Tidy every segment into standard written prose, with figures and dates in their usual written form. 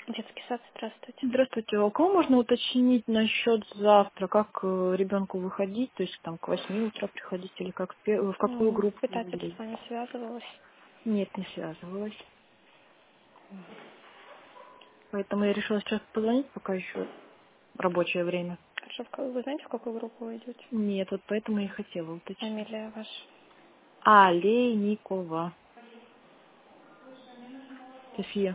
Детский сад, здравствуйте. Здравствуйте. А у кого можно уточнить насчет завтра, как ребенку выходить, то есть там к 8 утра приходить или как в какую группу Воспитатель выделить? с вами связывалась. Нет, не связывалась. Поэтому я решила сейчас позвонить, пока еще рабочее время. Хорошо, вы знаете, в какую группу вы идете? Нет, вот поэтому я и хотела уточнить. Фамилия ваша. Олейникова. София.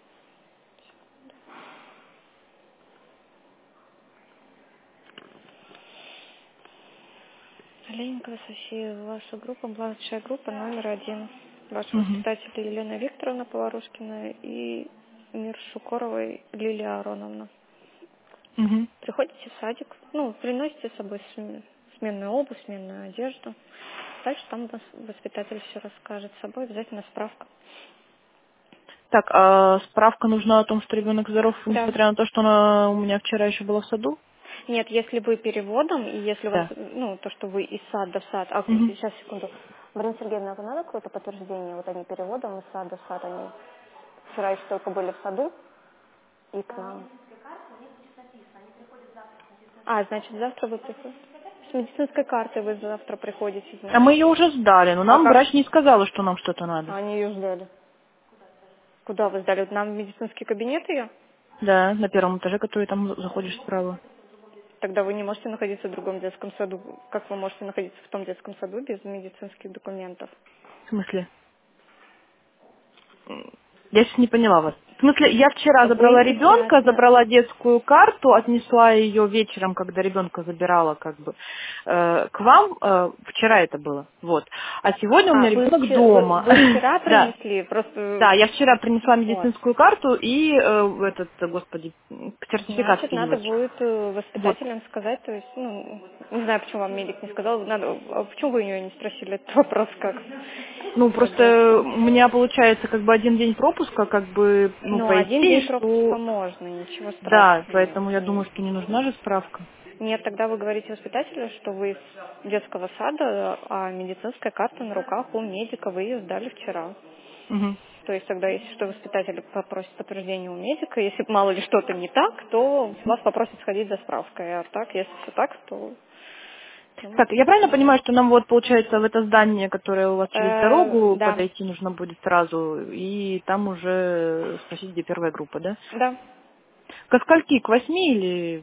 Оленикова София, ваша группа, младшая группа номер 1. Ваши Угу. воспитатели Елена Викторовна Поварушкина и Мир Шукоровой Лилия Ароновна. Угу. Приходите в садик, приносите с собой сменную обувь, сменную одежду. Дальше там воспитатель все расскажет. С собой обязательно справка. Так, а справка нужна о том, что ребенок здоров, Да. несмотря на то, что она у меня вчера еще была в саду? Нет, если вы переводом, и если у вас, Да. то, что вы из сада в сад, Угу. сейчас, секунду. Марина Сергеевна, а надо какое-то подтверждение? Вот они переводом из сада в сад, они вчера еще только были в саду и к нам. Значит, завтра вы приходите. С медицинской картой вы завтра приходите, А мы значит. ее уже сдали, но А нам как? врач не сказала, что нам что-то надо. Они ее ждали. Куда вы сдали? Нам в медицинский кабинет ее? Да, на первом этаже, который там заходишь справа. Тогда вы не можете находиться в другом детском саду. Как вы можете находиться в том детском саду без медицинских документов? В смысле? Я сейчас не поняла вас. В смысле, я вчера Вы забрала сейчас ребенка, забрала детскую карту, отнесла ее вечером, когда ребенка забирала, к вам. Вчера это было, вот. А сегодня у меня вы, ребенок дома. вы вчера Да, принесли, просто да, я вчера принесла вот. медицинскую карту и господи, сертификат Значит, надо переводчика. будет Вот. воспитателям сказать, то есть, не знаю, почему вам медик не сказал, почему вы у нее не спросили этот вопрос, как Ну, все просто дальше? у меня получается один день пропуска, по Один идее, день пропуска что можно, ничего да, страшного нет. поэтому я думаю, что не нужна же справка. Нет, тогда вы говорите воспитателю, что вы из детского сада, а медицинская карта на руках у медика, вы ее сдали вчера. Мгм. То есть тогда, если что, воспитатель попросит подтверждение у медика. Если мало ли что-то не так, то вас попросят сходить за справкой. А так, если все так, то... Так, я правильно понимаю, что нам получается, в это здание, которое у вас через дорогу, Да, подойти нужно будет сразу, и там уже спросить, где первая группа, да? да. Ко скольки? К 8 или...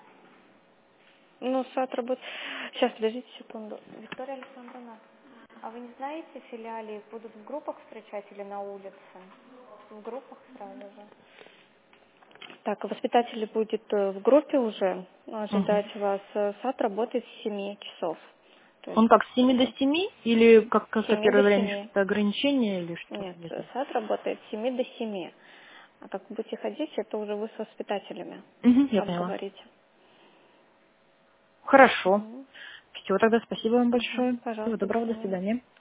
Сад работает. Сейчас, подождите секунду. Виктория Александровна, а вы не знаете, в филиале будут в группах встречать или на улице? В группах сразу же. Так, воспитатель будет в группе уже Мгм. ожидать вас. Сад работает с 7 часов. То есть Он как, с 7 до 7? Или с как 7 первое до время семи. что-то ограничение или что? Нет, Не знаю. сад работает с 7 до 7. А как будете ходить, это уже вы с воспитателями Мгм, я поняла. обговорите. Хорошо. Мгм. Все, тогда спасибо вам большое. Всего Пожалуйста, до доброго, до свидания. свидания.